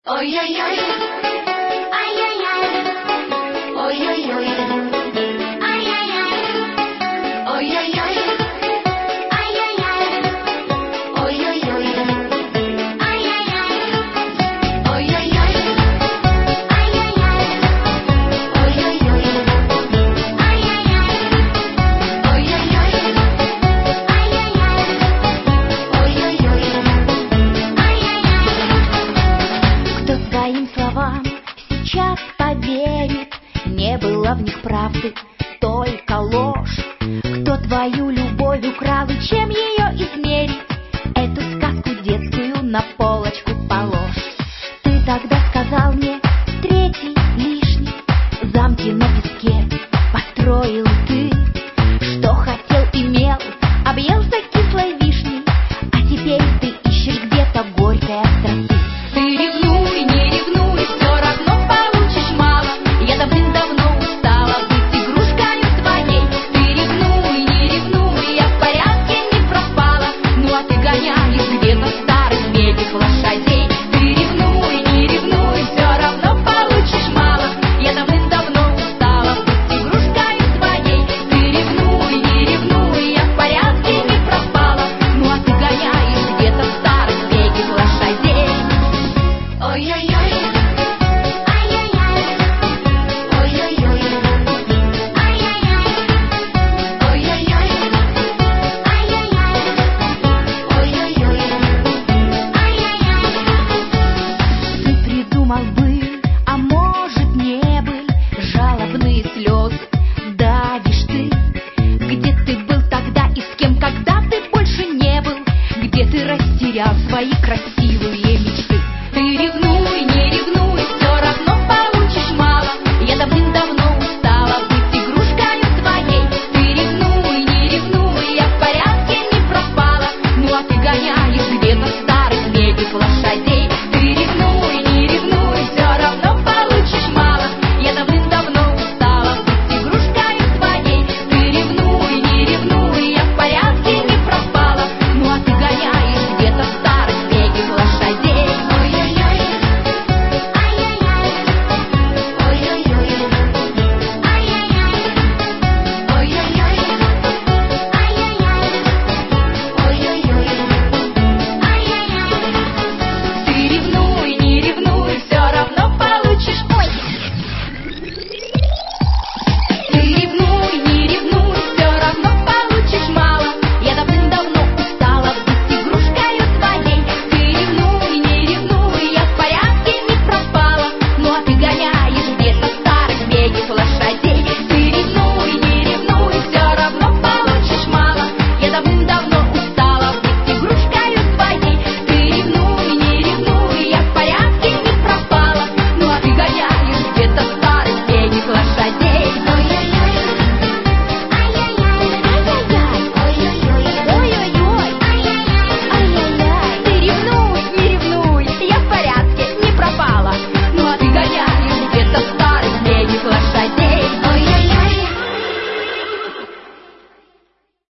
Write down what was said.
Ой-ой-ой, ай-яй-яй, ой-ой-ой, ай-яй-яй, ой-ой-ой, ай-яй-яй, ой-ой-ой, ай-яй-яй, ой-ой-ой, ай-яй-яй, ой-ой-ой, ай-яй-яй, ой-ой-ой, ай-яй-яй, ой-ой-ой. Кто своим словам сейчас поверит? Не было в них правды, только ложь. Кто твою любовь украл и чем ее измерить? Эту сказку детскую на полочку положь. Ты тогда сказал мне, третий лишний, замки на песке построил ты. Что хотел, имел, объелся кислой вишней, а теперь ты ищешь где-то горькой остроты. Ты ревнуй, не ревнуй, все равно получишь мало. Я давным-давно устала быть игрушкой твоей. Ты ревнуй, не ревнуй, я в порядке не пропала. Ну а ты гоняешь где-то старых мелких лошадей. Ты ревнуй, не ревнуй, все равно получишь мало. Я давным-давно устала быть игрушкой твоей. Ты ревнуй, не ревнуй, я в порядке не пропала. Ну а ты гоняешь где-то старых мелких лошадей. Ой-ой-ой.